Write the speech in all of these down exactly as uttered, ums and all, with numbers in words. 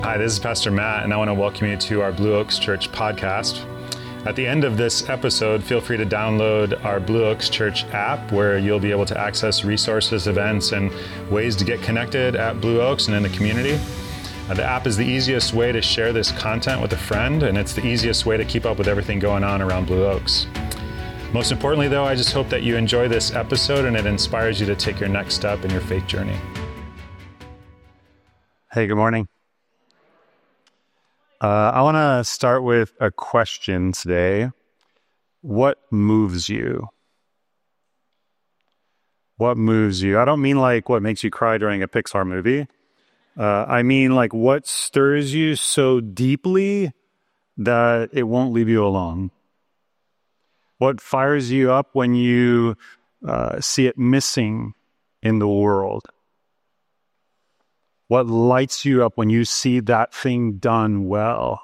Hi, this is Pastor Matt, and I want to welcome you to our Blue Oaks Church podcast. At the end of this episode, feel free to download our Blue Oaks Church app, where you'll be able to access resources, events, and ways to get connected at Blue Oaks and in the community. Uh, the app is the easiest way to share this content with a friend, and it's the easiest way to keep up with everything going on around Blue Oaks. Most importantly, though, I just hope that you enjoy this episode and it inspires you to take your next step in your faith journey. Hey, good morning. Uh, I want to start with a question today. What moves you? What moves you? I don't mean like what makes you cry during a Pixar movie. Uh, I mean like what stirs you so deeply that it won't leave you alone. What fires you up when you uh, see it missing in the world? What lights you up when you see that thing done well?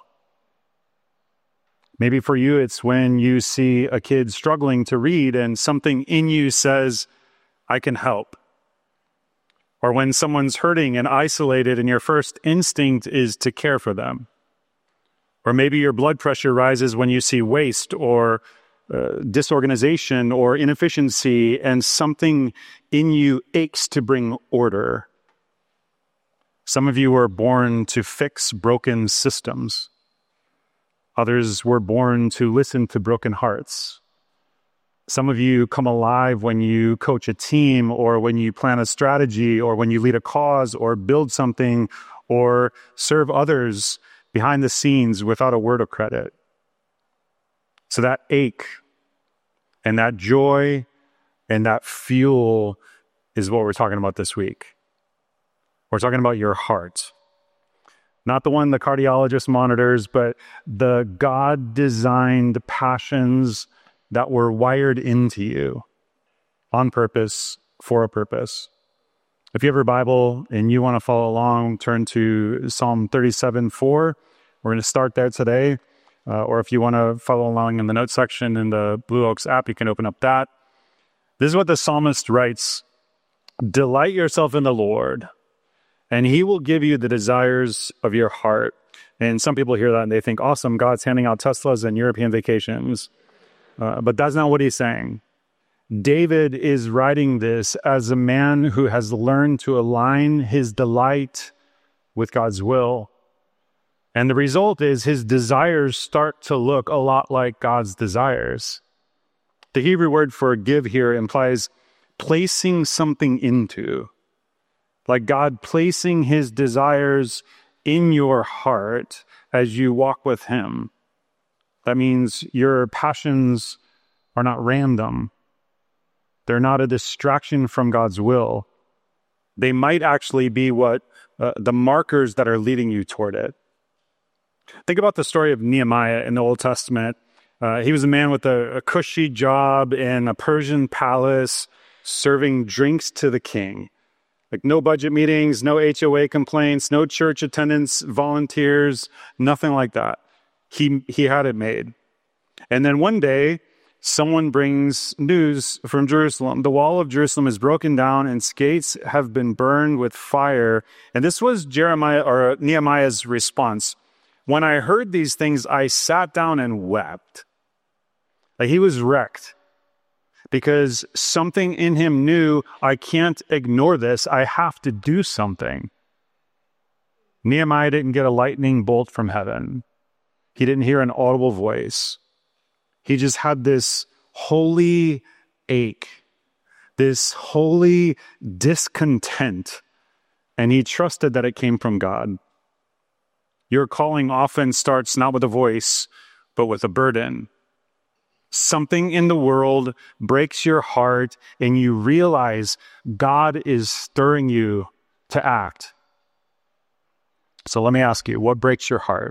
Maybe for you, it's when you see a kid struggling to read and something in you says, I can help. Or when someone's hurting and isolated and your first instinct is to care for them. Or maybe your blood pressure rises when you see waste or uh, disorganization or inefficiency and something in you aches to bring order. Some of you were born to fix broken systems. Others were born to listen to broken hearts. Some of you come alive when you coach a team or when you plan a strategy or when you lead a cause or build something or serve others behind the scenes without a word of credit. So that ache and that joy and that fuel is what we're talking about this week. We're talking about your heart. Not the one the cardiologist monitors, but the God-designed passions that were wired into you on purpose, for a purpose. If you have your Bible and you want to follow along, turn to Psalm thirty-seven four. We're going to start there today. Uh, or if you want to follow along in the notes section in the Blue Oaks app, you can open up that. This is what the psalmist writes. Delight yourself in the Lord, and he will give you the desires of your heart. And some people hear that and they think, awesome, God's handing out Teslas and European vacations. Uh, but that's not what he's saying. David is writing this as a man who has learned to align his delight with God's will. And the result is his desires start to look a lot like God's desires. The Hebrew word for give here implies placing something into. Like God placing his desires in your heart as you walk with him. That means your passions are not random. They're not a distraction from God's will. They might actually be what uh, the markers that are leading you toward it. Think about the story of Nehemiah in the Old Testament. Uh, he was a man with a, a cushy job in a Persian palace, serving drinks to the king. Like no budget meetings, no H O A complaints, no church attendance, volunteers, nothing like that. He he had it made. And then one day, someone brings news from Jerusalem. The wall of Jerusalem is broken down and its gates have been burned with fire. And this was Jeremiah or Nehemiah's response. When I heard these things, I sat down and wept. Like he was wrecked. Because something in him knew, I can't ignore this. I have to do something. Nehemiah didn't get a lightning bolt from heaven. He didn't hear an audible voice. He just had this holy ache, this holy discontent, and he trusted that it came from God. Your calling often starts not with a voice, but with a burden. Something in the world breaks your heart and you realize God is stirring you to act. So let me ask you, what breaks your heart?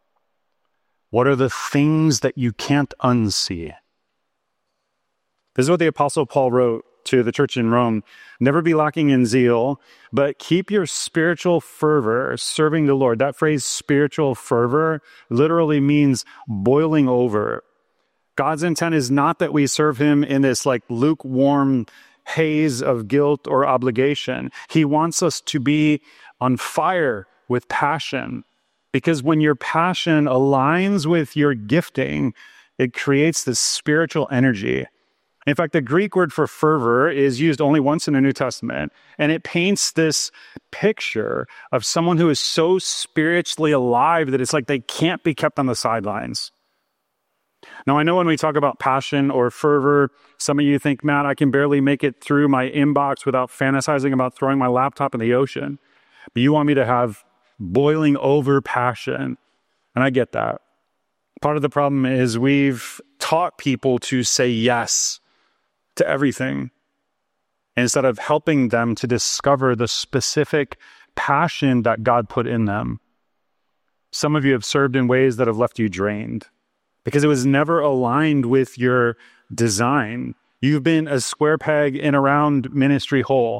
What are the things that you can't unsee? This is what the Apostle Paul wrote to the church in Rome. Never be lacking in zeal, but keep your spiritual fervor serving the Lord. That phrase, spiritual fervor, literally means boiling over. God's intent is not that we serve him in this like lukewarm haze of guilt or obligation. He wants us to be on fire with passion, Because when your passion aligns with your gifting, it creates this spiritual energy. In fact, the Greek word for fervor is used only once in the New Testament, and it paints this picture of someone who is so spiritually alive that it's like they can't be kept on the sidelines. Now, I know when we talk about passion or fervor, some of you think, Matt, I can barely make it through my inbox without fantasizing about throwing my laptop in the ocean. But you want me to have boiling over passion. And I get that. Part of the problem is we've taught people to say yes to everything instead of helping them to discover the specific passion that God put in them. Some of you have served in ways that have left you drained because it was never aligned with your design. You've been a square peg in a round ministry hole.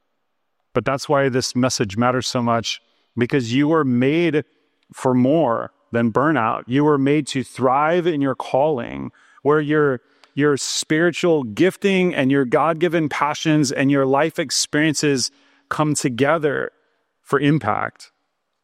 But that's why this message matters so much, because you were made for more than burnout. You were made to thrive in your calling, where your your spiritual gifting and your God-given passions and your life experiences come together for impact.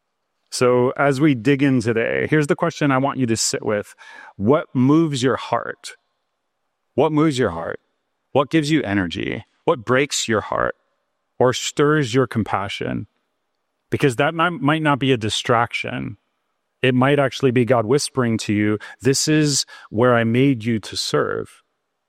So as we dig in today, here's the question I want you to sit with. What moves your heart? What moves your heart? What gives you energy? What breaks your heart or stirs your compassion? Because that might not be a distraction. It might actually be God whispering to you, this is where I made you to serve.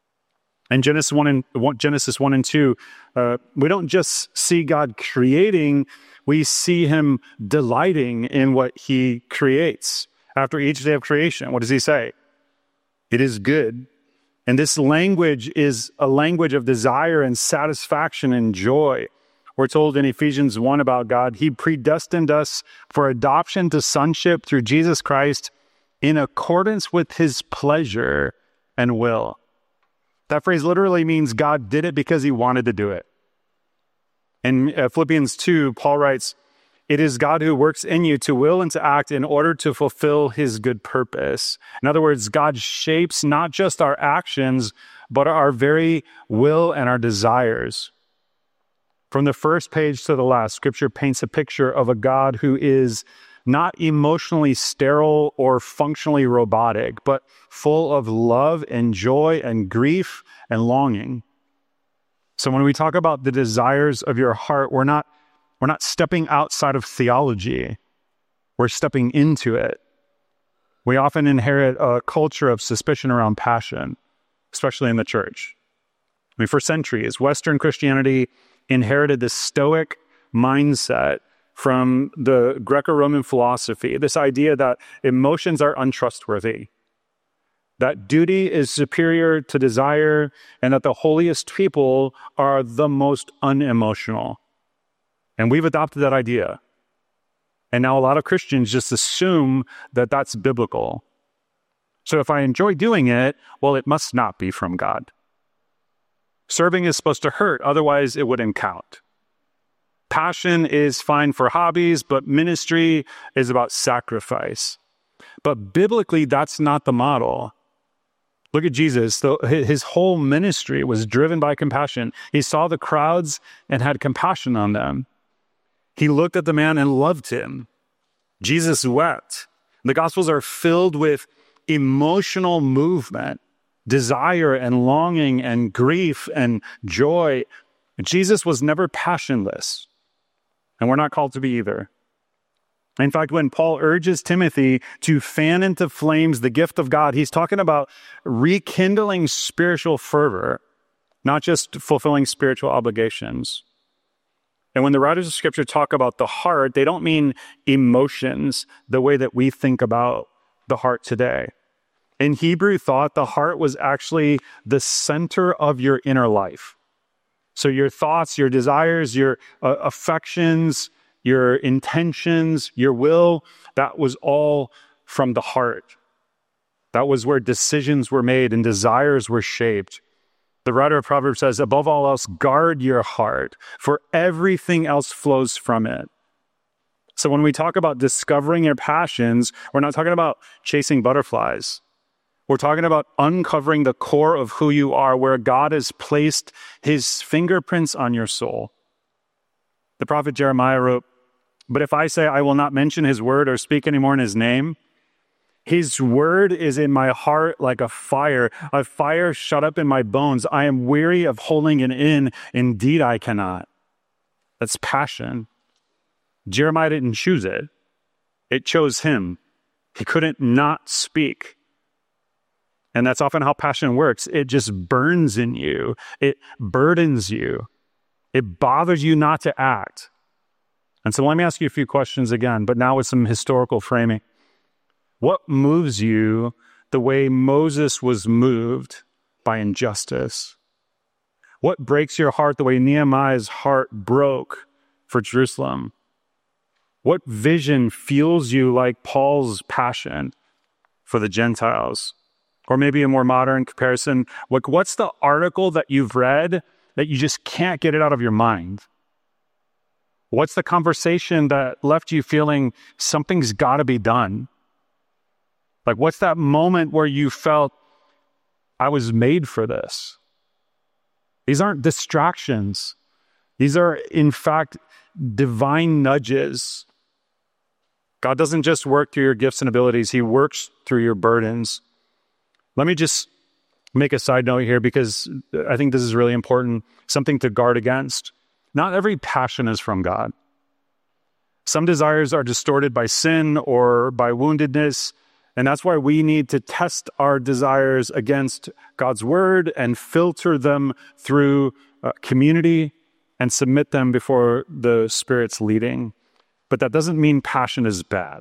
And Genesis one and Genesis one and two, uh, we don't just see God creating, we see him delighting in what he creates. After each day of creation, what does he say? It is good. And this language is a language of desire and satisfaction and joy. We're told in Ephesians one about God, he predestined us for adoption to sonship through Jesus Christ in accordance with his pleasure and will. That phrase literally means God did it because he wanted to do it. In uh, Philippians two, Paul writes, it is God who works in you to will and to act in order to fulfill his good purpose. In other words, God shapes not just our actions, but our very will and our desires. From the first page to the last, Scripture paints a picture of a God who is not emotionally sterile or functionally robotic, but full of love and joy and grief and longing. So when we talk about the desires of your heart, we're not, we're not stepping outside of theology. We're stepping into it. We often inherit a culture of suspicion around passion, especially in the church. I mean, for centuries, Western Christianity inherited this Stoic mindset from the Greco-Roman philosophy, this idea that emotions are untrustworthy, that duty is superior to desire, and that the holiest people are the most unemotional. And we've adopted that idea. And now a lot of Christians just assume that that's biblical. So if I enjoy doing it, well, it must not be from God. Serving is supposed to hurt, otherwise it wouldn't count. Passion is fine for hobbies, but ministry is about sacrifice. But biblically, that's not the model. Look at Jesus. His whole ministry was driven by compassion. He saw the crowds and had compassion on them. He looked at the man and loved him. Jesus wept. The Gospels are filled with emotional movement, desire and longing and grief and joy. Jesus was never passionless, and we're not called to be either. In fact, when Paul urges Timothy to fan into flames the gift of God, he's talking about rekindling spiritual fervor, not just fulfilling spiritual obligations. And when the writers of Scripture talk about the heart, they don't mean emotions the way that we think about the heart today. In Hebrew thought, the heart was actually the center of your inner life. So your thoughts, your desires, your uh, affections, your intentions, your will, that was all from the heart. That was where decisions were made and desires were shaped. The writer of Proverbs says, above all else, guard your heart, for everything else flows from it. So when we talk about discovering your passions, we're not talking about chasing butterflies. We're talking about uncovering the core of who you are, where God has placed his fingerprints on your soul. The prophet Jeremiah wrote, But if I say I will not mention his word or speak anymore in his name, his word is in my heart like a fire, a fire shut up in my bones. I am weary of holding it in. Indeed, I cannot. That's passion. Jeremiah didn't choose it. It chose him. He couldn't not speak. And that's often how passion works. It just burns in you. It burdens you. It bothers you not to act. And so let me ask you a few questions again, but now with some historical framing. What moves you the way Moses was moved by injustice? What breaks your heart the way Nehemiah's heart broke for Jerusalem? What vision fuels you like Paul's passion for the Gentiles? Or maybe a more modern comparison, like what's the article that you've read that you just can't get it out of your mind? What's the conversation that left you feeling something's got to be done? Like, what's that moment where you felt, I was made for this? These aren't distractions. These are, in fact, divine nudges. God doesn't just work through your gifts and abilities. He works through your burdens. Let me just make a side note here because I think this is really important, something to guard against. Not every passion is from God. Some desires are distorted by sin or by woundedness, and that's why we need to test our desires against God's word and filter them through uh, community and submit them before the Spirit's leading. But that doesn't mean passion is bad.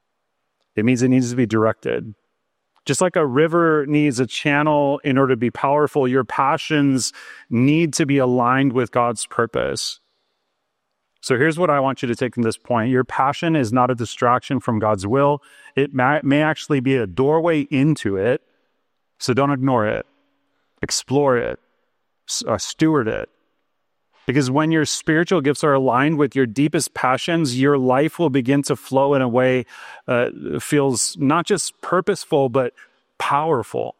It means it needs to be directed. Just like a river needs a channel in order to be powerful, your passions need to be aligned with God's purpose. So here's what I want you to take from this point. Your passion is not a distraction from God's will. It may, may actually be a doorway into it. So don't ignore it. Explore it. Uh, steward it. Because when your spiritual gifts are aligned with your deepest passions, your life will begin to flow in a way uh, that feels not just purposeful, but powerful.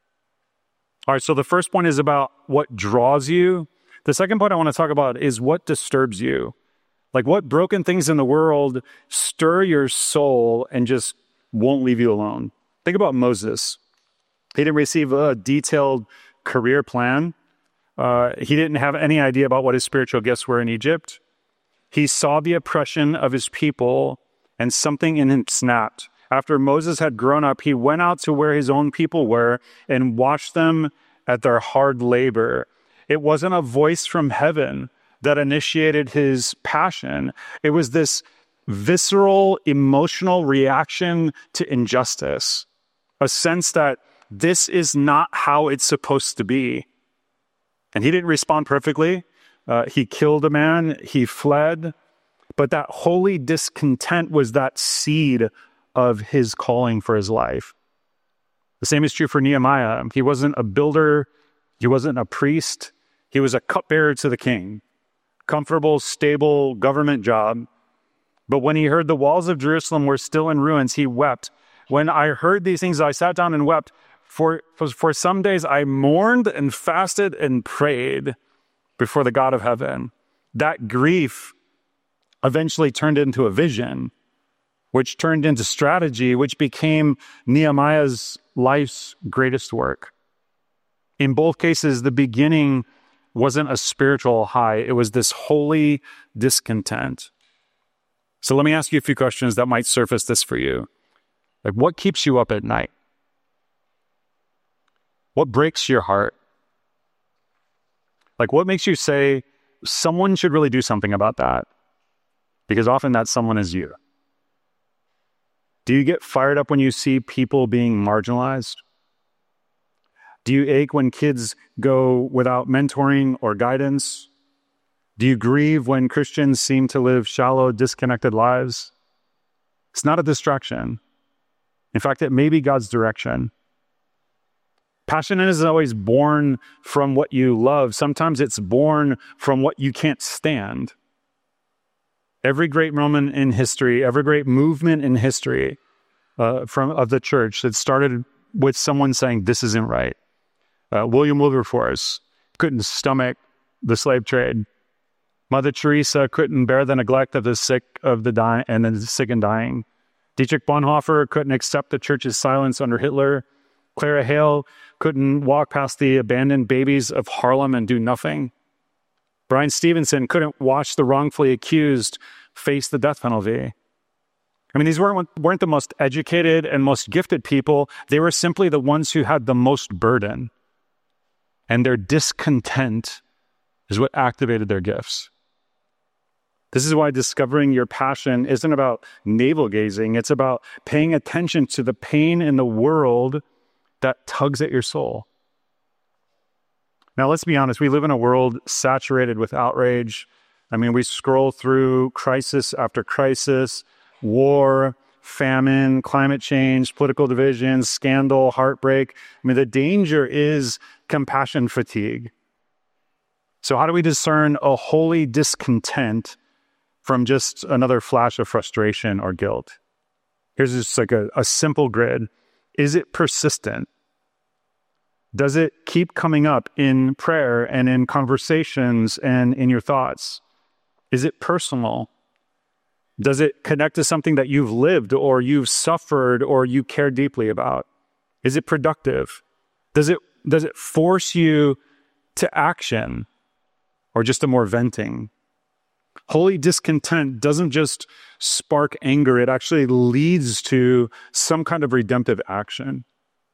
All right, so the first point is about what draws you. The second point I want to talk about is what disturbs you. Like what broken things in the world stir your soul and just won't leave you alone. Think about Moses. He didn't receive a detailed career plan. Uh, he didn't have any idea about what his spiritual gifts were in Egypt. He saw the oppression of his people and something in him snapped. After Moses had grown up, he went out to where his own people were and watched them at their hard labor. It wasn't a voice from heaven that initiated his passion. It was this visceral, emotional reaction to injustice, a sense that this is not how it's supposed to be. And he didn't respond perfectly. Uh, he killed a man, he fled, but that holy discontent was that seed of his calling for his life. The same is true for Nehemiah. He wasn't a builder, he wasn't a priest, he was a cupbearer to the king. Comfortable, stable government job. But when he heard the walls of Jerusalem were still in ruins, he wept. When I heard these things, I sat down and wept. For, for some days I mourned and fasted and prayed before the God of heaven. That grief eventually turned into a vision, which turned into strategy, which became Nehemiah's life's greatest work. In both cases, the beginning wasn't a spiritual high. It was this holy discontent. So let me ask you a few questions that might surface this for you. Like, what keeps you up at night? What breaks your heart? Like, what makes you say, someone should really do something about that? Because often that someone is you. Do you get fired up when you see people being marginalized? Do you ache when kids go without mentoring or guidance? Do you grieve when Christians seem to live shallow, disconnected lives? It's not a distraction. In fact, it may be God's direction. Passion isn't always born from what you love. Sometimes it's born from what you can't stand. Every great moment in history, every great movement in history uh, from of the church that started with someone saying, this isn't right. Uh, William Wilberforce couldn't stomach the slave trade. Mother Teresa couldn't bear the neglect of the sick of the dying and the sick and dying. Dietrich Bonhoeffer couldn't accept the church's silence under Hitler. Clara Hale couldn't walk past the abandoned babies of Harlem and do nothing. Brian Stevenson couldn't watch the wrongfully accused face the death penalty. I mean, these weren't, weren't the most educated and most gifted people. They were simply the ones who had the most burden. And their discontent is what activated their gifts. This is why discovering your passion isn't about navel-gazing. It's about paying attention to the pain in the world that tugs at your soul. Now, let's be honest. We live in a world saturated with outrage. I mean, we scroll through crisis after crisis, war, famine, climate change, political division, scandal, heartbreak. I mean, the danger is compassion fatigue. So how do we discern a holy discontent from just another flash of frustration or guilt? Here's just like a, a simple grid. Is it persistent? Does it keep coming up in prayer and in conversations and in your thoughts? Is it personal? Does it connect to something that you've lived or you've suffered or you care deeply about? Is it productive? Does it, does it force you to action or just a more venting? Holy discontent doesn't just spark anger. It actually leads to some kind of redemptive action.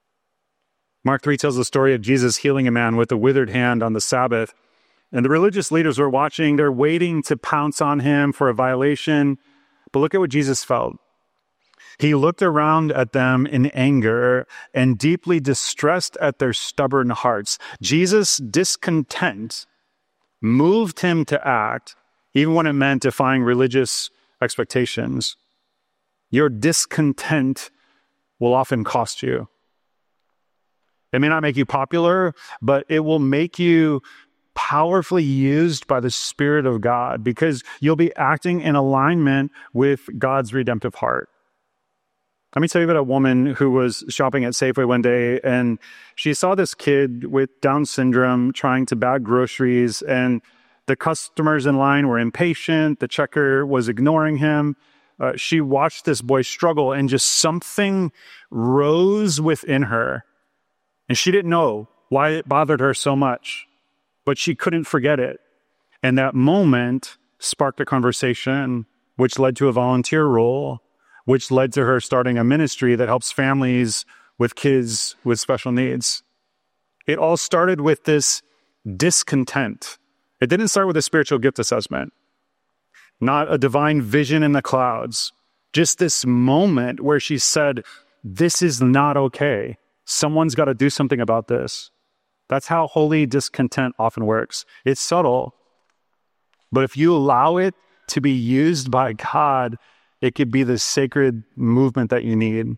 Mark three tells the story of Jesus healing a man with a withered hand on the Sabbath. And the religious leaders were watching. They're waiting to pounce on him for a violation. But look at what Jesus felt. He looked around at them in anger and deeply distressed at their stubborn hearts. Jesus' discontent moved him to act, even when it meant defying religious expectations. Your discontent will often cost you. It may not make you popular, but it will make you powerfully used by the Spirit of God because you'll be acting in alignment with God's redemptive heart. Let me tell you about a woman who was shopping at Safeway one day, and she saw this kid with Down syndrome trying to bag groceries, and the customers in line were impatient. The checker was ignoring him. Uh, she watched this boy struggle, and just something rose within her. And she didn't know why it bothered her so much, but she couldn't forget it. And that moment sparked a conversation, which led to a volunteer role, which led to her starting a ministry that helps families with kids with special needs. It all started with this discontent. It didn't start with a spiritual gift assessment, not a divine vision in the clouds, just this moment where she said, this is not okay. Someone's got to do something about this. That's how holy discontent often works. It's subtle, but if you allow it to be used by God, it could be the sacred movement that you need.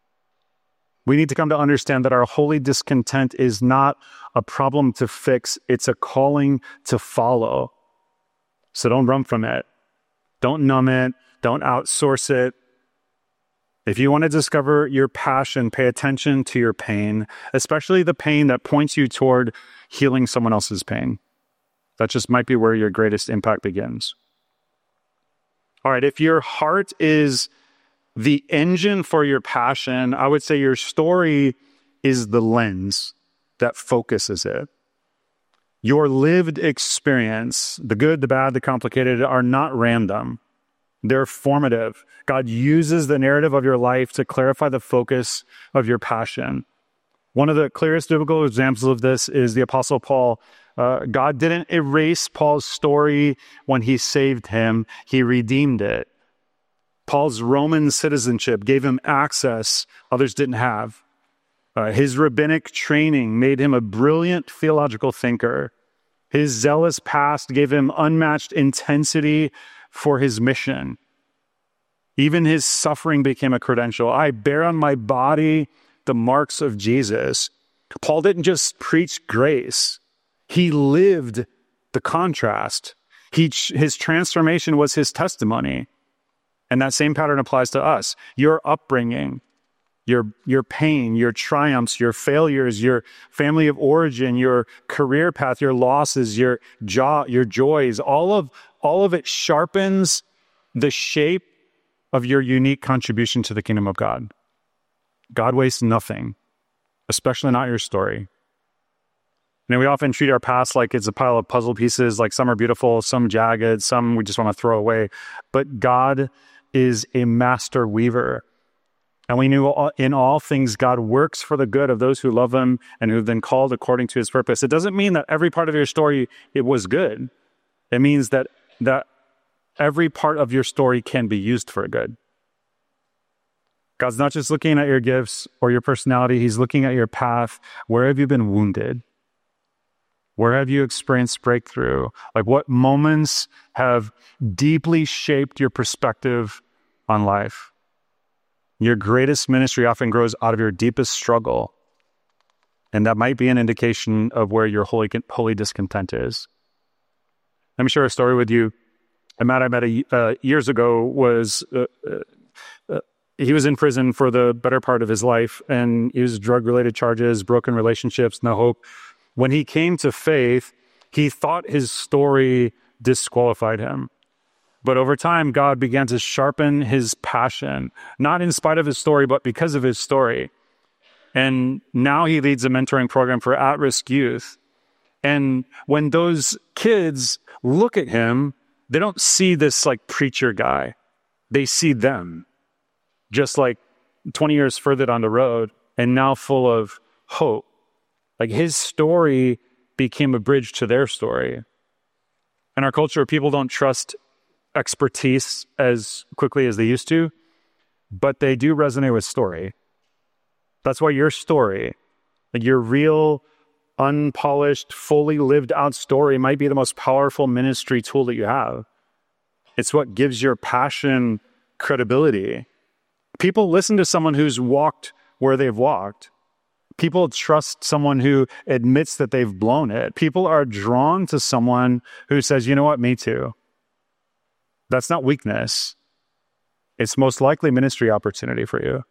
We need to come to understand that our holy discontent is not a problem to fix. It's a calling to follow. So don't run from it. Don't numb it. Don't outsource it. If you want to discover your passion, pay attention to your pain, especially the pain that points you toward healing someone else's pain. That just might be where your greatest impact begins. All right, if your heart is the engine for your passion, I would say your story is the lens that focuses it. Your lived experience, the good, the bad, the complicated, are not random. They're formative. God uses the narrative of your life to clarify the focus of your passion. One of the clearest biblical examples of this is the Apostle Paul. Uh, God didn't erase Paul's story when he saved him. He redeemed it. Paul's Roman citizenship gave him access others didn't have. Uh, his rabbinic training made him a brilliant theological thinker. His zealous past gave him unmatched intensity for his mission. Even his suffering became a credential. I bear on my body the marks of Jesus. Paul didn't just preach grace. He lived the contrast. He, his transformation was his testimony. And that same pattern applies to us. Your upbringing, your, your pain, your triumphs, your failures, your family of origin, your career path, your losses, your jo- your joys, all of all of it sharpens the shape of your unique contribution to the kingdom of God. God wastes nothing, especially not your story. You know, we often treat our past like it's a pile of puzzle pieces, like some are beautiful, some jagged, some we just want to throw away. But God is a master weaver. And we knew in all things God works for the good of those who love him and who've been called according to his purpose. It doesn't mean that every part of your story, it was good. It means that that every part of your story can be used for good. God's not just looking at your gifts or your personality. He's looking at your path. Where have you been wounded? Where have you experienced breakthrough? Like, what moments have deeply shaped your perspective on life? Your greatest ministry often grows out of your deepest struggle. And that might be an indication of where your holy, holy discontent is. Let me share a story with you. A man I met a, uh, years ago was, uh, uh, he was in prison for the better part of his life, and he was drug-related charges, broken relationships, no hope. When he came to faith, he thought his story disqualified him. But over time, God began to sharpen his passion, not in spite of his story, but because of his story. And now he leads a mentoring program for at-risk youth. And when those kids look at him, they don't see this like preacher guy. They see them just like twenty years further down the road and now full of hope. Like his story became a bridge to their story. In our culture, people don't trust expertise as quickly as they used to, but they do resonate with story. That's why your story, like your real, unpolished, fully lived out story might be the most powerful ministry tool that you have. It's what gives your passion credibility. People listen to someone who's walked where they've walked. People trust someone who admits that they've blown it. People are drawn to someone who says, you know what, me too. That's not weakness. It's most likely ministry opportunity for you.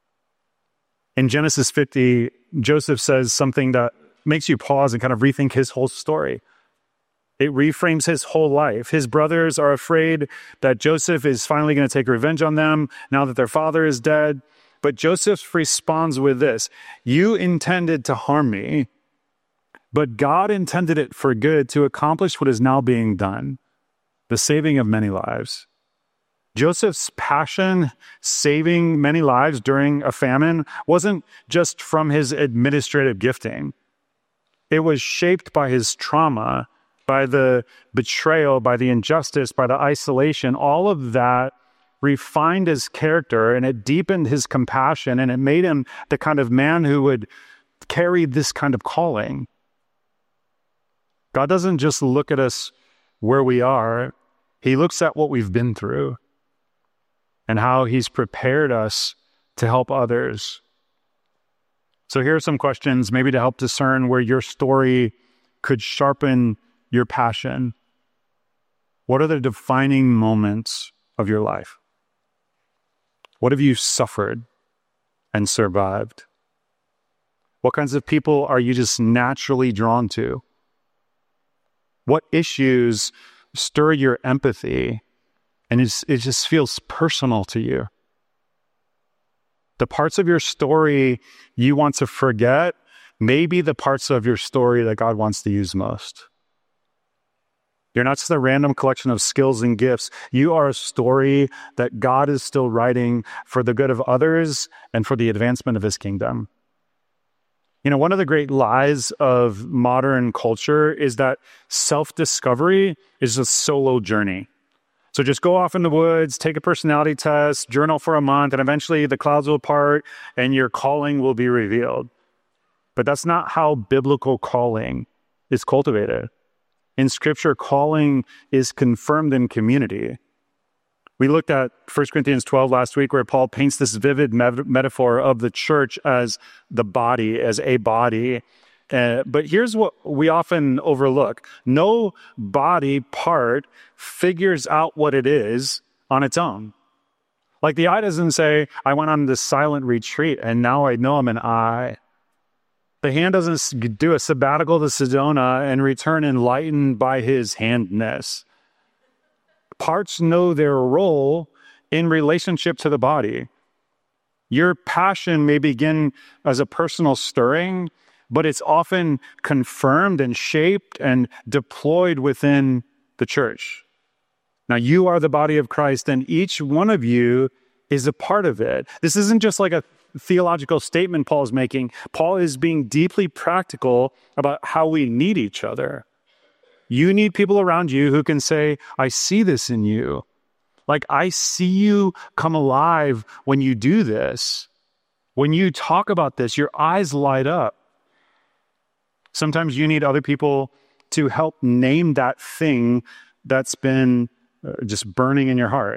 In Genesis fifty, Joseph says something that makes you pause and kind of rethink his whole story. It reframes his whole life. His brothers are afraid that Joseph is finally going to take revenge on them now that their father is dead. But Joseph responds with this: you intended to harm me, but God intended it for good to accomplish what is now being done, the saving of many lives. Joseph's passion saving many lives during a famine wasn't just from his administrative gifting. It was shaped by his trauma, by the betrayal, by the injustice, by the isolation. All of that refined his character, and it deepened his compassion, and it made him the kind of man who would carry this kind of calling. God doesn't just look at us where we are. He looks at what we've been through and how he's prepared us to help others. So here are some questions, maybe to help discern where your story could sharpen your passion. What are the defining moments of your life? What have you suffered and survived? What kinds of people are you just naturally drawn to? What issues stir your empathy and it's, it just feels personal to you? The parts of your story you want to forget may be the parts of your story that God wants to use most. You're not just a random collection of skills and gifts. You are a story that God is still writing for the good of others and for the advancement of his kingdom. You know, one of the great lies of modern culture is that self-discovery is a solo journey. So just go off in the woods, take a personality test, journal for a month, and eventually the clouds will part and your calling will be revealed. But that's not how biblical calling is cultivated. In Scripture, calling is confirmed in community. We looked at First Corinthians twelve last week, where Paul paints this vivid me- metaphor of the church as the body, as a body. Uh, but here's what we often overlook. No body part figures out what it is on its own. Like the eye doesn't say, I went on this silent retreat and now I know I'm an eye. The hand doesn't do a sabbatical to Sedona and return enlightened by his handness. Parts know their role in relationship to the body. Your passion may begin as a personal stirring, but it's often confirmed and shaped and deployed within the church. Now, you are the body of Christ, and each one of you is a part of it. This isn't just like a theological statement Paul is making. Paul is being deeply practical about how we need each other. You need people around you who can say, I see this in you. Like, I see you come alive when you do this. When you talk about this, your eyes light up. Sometimes you need other people to help name that thing that's been just burning in your heart.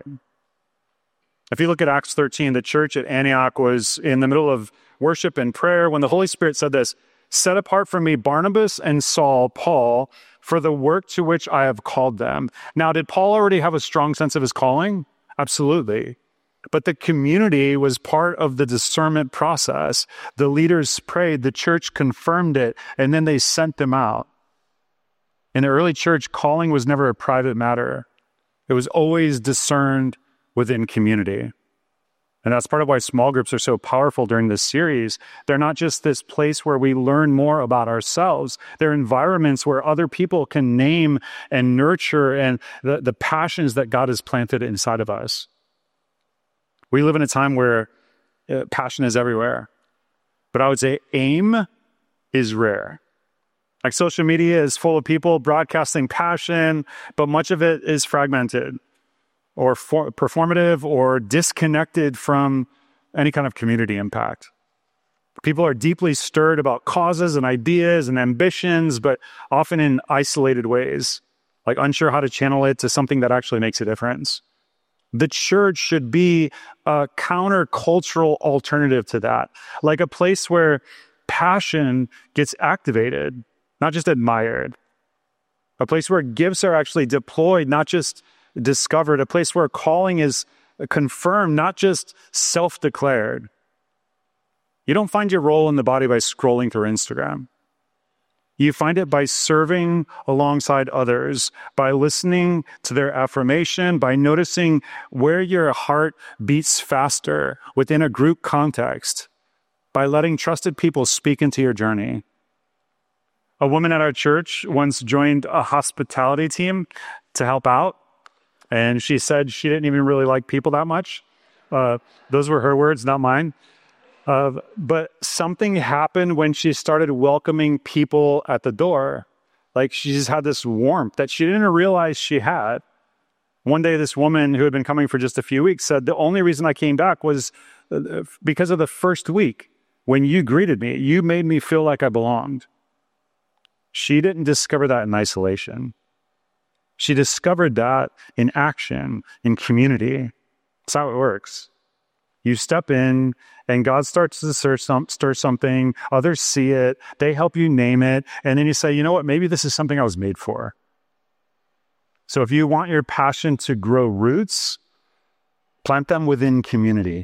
If you look at Acts thirteen, the church at Antioch was in the middle of worship and prayer when the Holy Spirit said this, set apart from me Barnabas and Saul, Paul, for the work to which I have called them. Now, did Paul already have a strong sense of his calling? Absolutely. But the community was part of the discernment process. The leaders prayed, the church confirmed it, and then they sent them out. In the early church, calling was never a private matter. It was always discerned within community. And that's part of why small groups are so powerful during this series. They're not just this place where we learn more about ourselves. They're environments where other people can name and nurture and the, the passions that God has planted inside of us. We live in a time where uh, passion is everywhere. But I would say aim is rare. Like, social media is full of people broadcasting passion, but much of it is fragmented or for, performative or disconnected from any kind of community impact. People are deeply stirred about causes and ideas and ambitions, but often in isolated ways, like unsure how to channel it to something that actually makes a difference. The church should be a countercultural alternative to that, like a place where passion gets activated, not just admired. A place where gifts are actually deployed, not just discovered. A place where calling is confirmed, not just self-declared. You don't find your role in the body by scrolling through Instagram. You find it by serving alongside others, by listening to their affirmation, by noticing where your heart beats faster within a group context, by letting trusted people speak into your journey. A woman at our church once joined a hospitality team to help out, and she said she didn't even really like people that much. Uh, those were her words, not mine. Uh, but something happened when she started welcoming people at the door. Like, she just had this warmth that she didn't realize she had. One day, this woman who had been coming for just a few weeks said, the only reason I came back was because of the first week. When you greeted me, you made me feel like I belonged. She didn't discover that in isolation. She discovered that in action, in community. That's how it works. You step in, and God starts to stir, some, stir something. Others see it. They help you name it. And then you say, you know what? Maybe this is something I was made for. So if you want your passion to grow roots, plant them within community.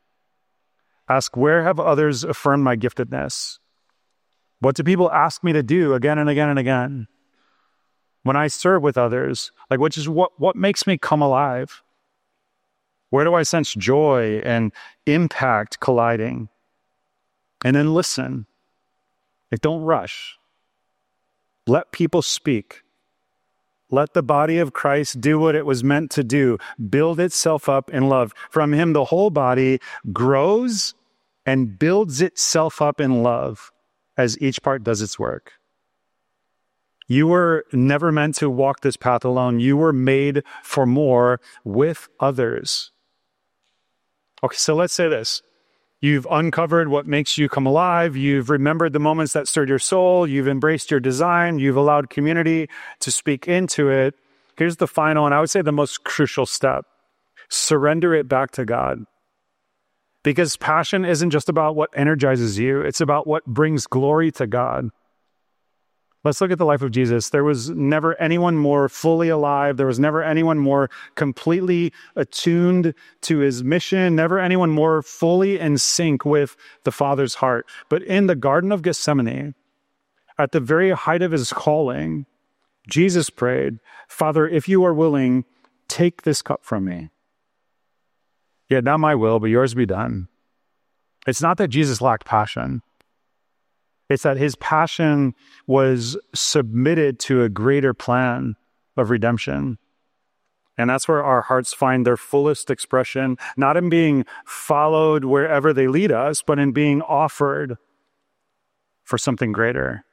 Ask, where have others affirmed my giftedness? What do people ask me to do again and again and again? When I serve with others, like, which is what, what makes me come alive? Where do I sense joy and impact colliding? And then listen. Like, don't rush. Let people speak. Let the body of Christ do what it was meant to do, build itself up in love. From him, the whole body grows and builds itself up in love as each part does its work. You were never meant to walk this path alone. You were made for more with others. Okay, so let's say this. You've uncovered what makes you come alive. You've remembered the moments that stirred your soul. You've embraced your design. You've allowed community to speak into it. Here's the final, and I would say the most crucial step. Surrender it back to God. Because passion isn't just about what energizes you. It's about what brings glory to God. Let's look at the life of Jesus. There was never anyone more fully alive. There was never anyone more completely attuned to his mission. Never anyone more fully in sync with the Father's heart. But in the Garden of Gethsemane, at the very height of his calling, Jesus prayed, Father, if you are willing, take this cup from me. Yet not my will, but yours be done. It's not that Jesus lacked passion. It's that his passion was submitted to a greater plan of redemption. And that's where our hearts find their fullest expression, not in being followed wherever they lead us, but in being offered for something greater.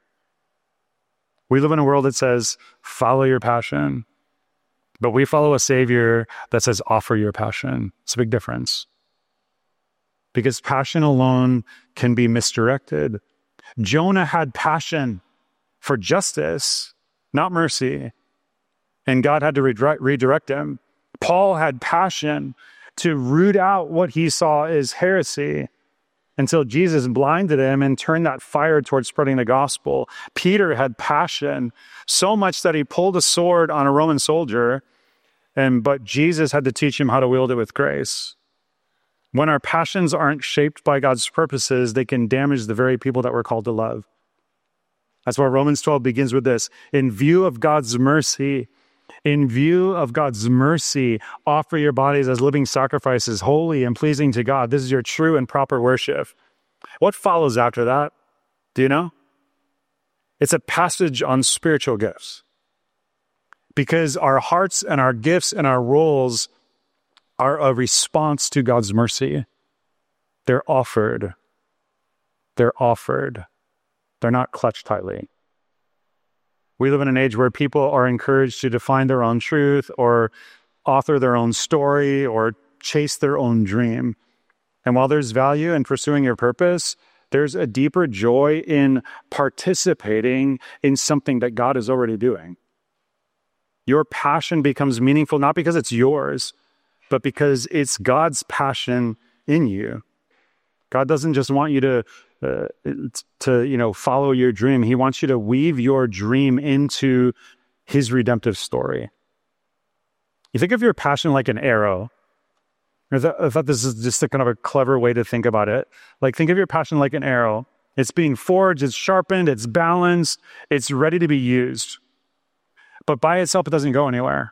We live in a world that says, follow your passion. But we follow a Savior that says, offer your passion. It's a big difference. Because passion alone can be misdirected. Jonah had passion for justice, not mercy. And God had to redirect, redirect him. Paul had passion to root out what he saw as heresy until Jesus blinded him and turned that fire towards spreading the gospel. Peter had passion so much that he pulled a sword on a Roman soldier, and but Jesus had to teach him how to wield it with grace. When our passions aren't shaped by God's purposes, they can damage the very people that we're called to love. That's why Romans twelve begins with this. In view of God's mercy, in view of God's mercy, offer your bodies as living sacrifices, holy and pleasing to God. This is your true and proper worship. What follows after that? Do you know? It's a passage on spiritual gifts. Because our hearts and our gifts and our roles are a response to God's mercy. They're offered. They're offered. They're not clutched tightly. We live in an age where people are encouraged to define their own truth or author their own story or chase their own dream. And while there's value in pursuing your purpose, there's a deeper joy in participating in something that God is already doing. Your passion becomes meaningful not because it's yours, but because it's God's passion in you. God doesn't just want you to Uh, to, you know, follow your dream. He wants you to weave your dream into his redemptive story. You think of your passion like an arrow. I thought, I thought this is just a kind of a clever way to think about it. Like, think of your passion like an arrow. It's being forged, it's sharpened, it's balanced, it's ready to be used. But by itself, it doesn't go anywhere.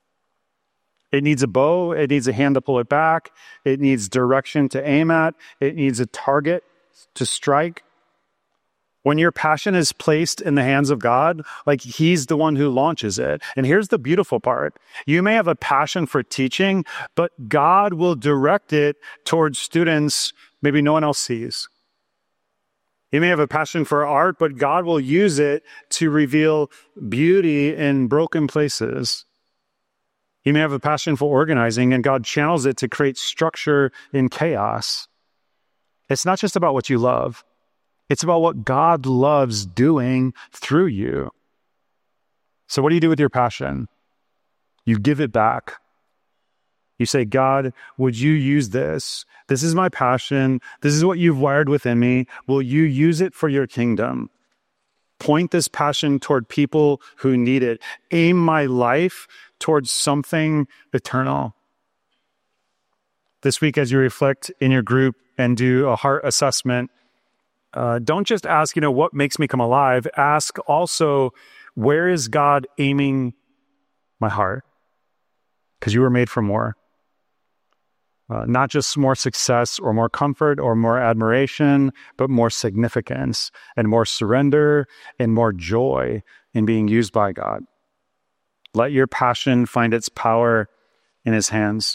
It needs a bow, it needs a hand to pull it back, it needs direction to aim at, it needs a target to strike. When your passion is placed in the hands of God, like he's the one who launches it. And here's the beautiful part. You may have a passion for teaching, but God will direct it towards students maybe no one else sees. You may have a passion for art, but God will use it to reveal beauty in broken places. You may have a passion for organizing, and God channels it to create structure in chaos. It's not just about what you love. It's about what God loves doing through you. So what do you do with your passion? You give it back. You say, God, would you use this? This is my passion. This is what you've wired within me. Will you use it for your kingdom? Point this passion toward people who need it. Aim my life towards something eternal. This week, as you reflect in your group and do a heart assessment, uh, don't just ask, you know, what makes me come alive? Ask also, where is God aiming my heart? Because you were made for more. Uh, not just more success or more comfort or more admiration, but more significance and more surrender and more joy in being used by God. Let your passion find its power in his hands.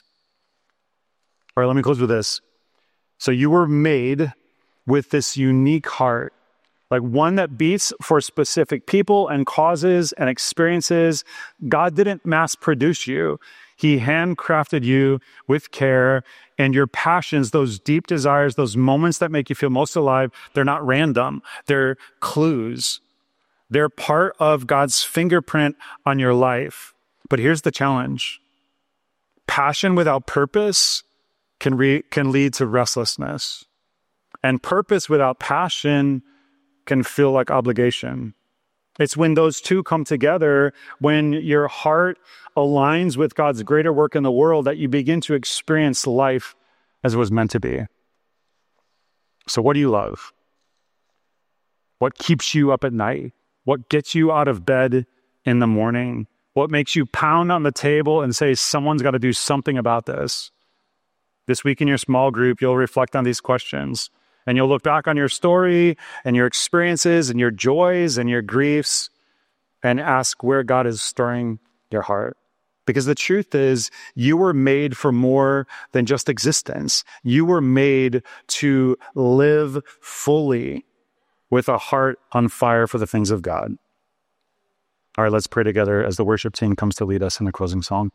All right, let me close with this. So you were made with this unique heart, like one that beats for specific people and causes and experiences. God didn't mass produce you. He handcrafted you with care, and your passions, those deep desires, those moments that make you feel most alive, they're not random. They're clues. They're part of God's fingerprint on your life. But here's the challenge. Passion without purpose can re- can lead to restlessness. And purpose without passion can feel like obligation. It's when those two come together, when your heart aligns with God's greater work in the world, that you begin to experience life as it was meant to be. So what do you love? What keeps you up at night? What gets you out of bed in the morning? What makes you pound on the table and say, someone's got to do something about this? This week in your small group, you'll reflect on these questions, and you'll look back on your story and your experiences and your joys and your griefs and ask where God is stirring your heart. Because the truth is, you were made for more than just existence. You were made to live fully with a heart on fire for the things of God. All right, let's pray together as the worship team comes to lead us in the closing song.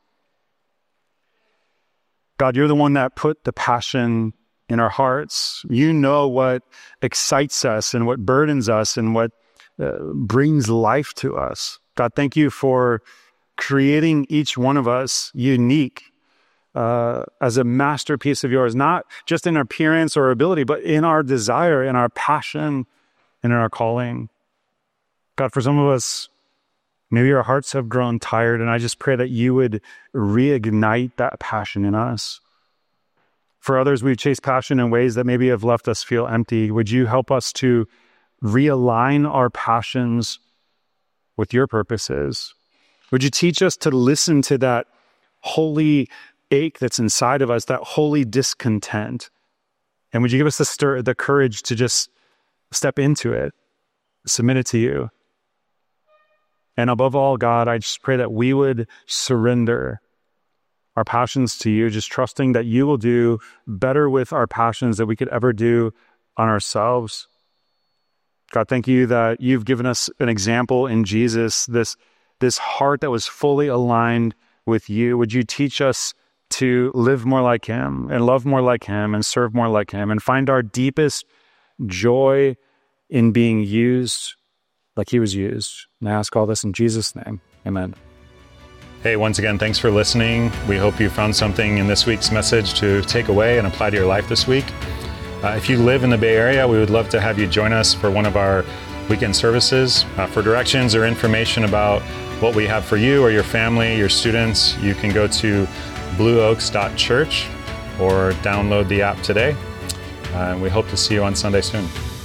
God, you're the one that put the passion in our hearts. You know what excites us and what burdens us and what uh, brings life to us. God, thank you for creating each one of us unique uh, as a masterpiece of yours, not just in appearance or ability, but in our desire, in our passion, and in our calling. God, for some of us, maybe our hearts have grown tired, and I just pray that you would reignite that passion in us. For others, we've chased passion in ways that maybe have left us feel empty. Would you help us to realign our passions with your purposes? Would you teach us to listen to that holy ache that's inside of us, that holy discontent? And would you give us the stir, the courage to just step into it, submit it to you? And above all, God, I just pray that we would surrender our passions to you, just trusting that you will do better with our passions than we could ever do on ourselves. God, thank you that you've given us an example in Jesus, this, this heart that was fully aligned with you. Would you teach us to live more like him and love more like him and serve more like him and find our deepest joy in being used like he was used? And I ask all this in Jesus' name. Amen. Hey, once again, thanks for listening. We hope you found something in this week's message to take away and apply to your life this week. Uh, if you live in the Bay Area, we would love to have you join us for one of our weekend services. Uh, for directions or information about what we have for you or your family, your students, you can go to blue oaks dot church or download the app today. Uh, and we hope to see you on Sunday soon.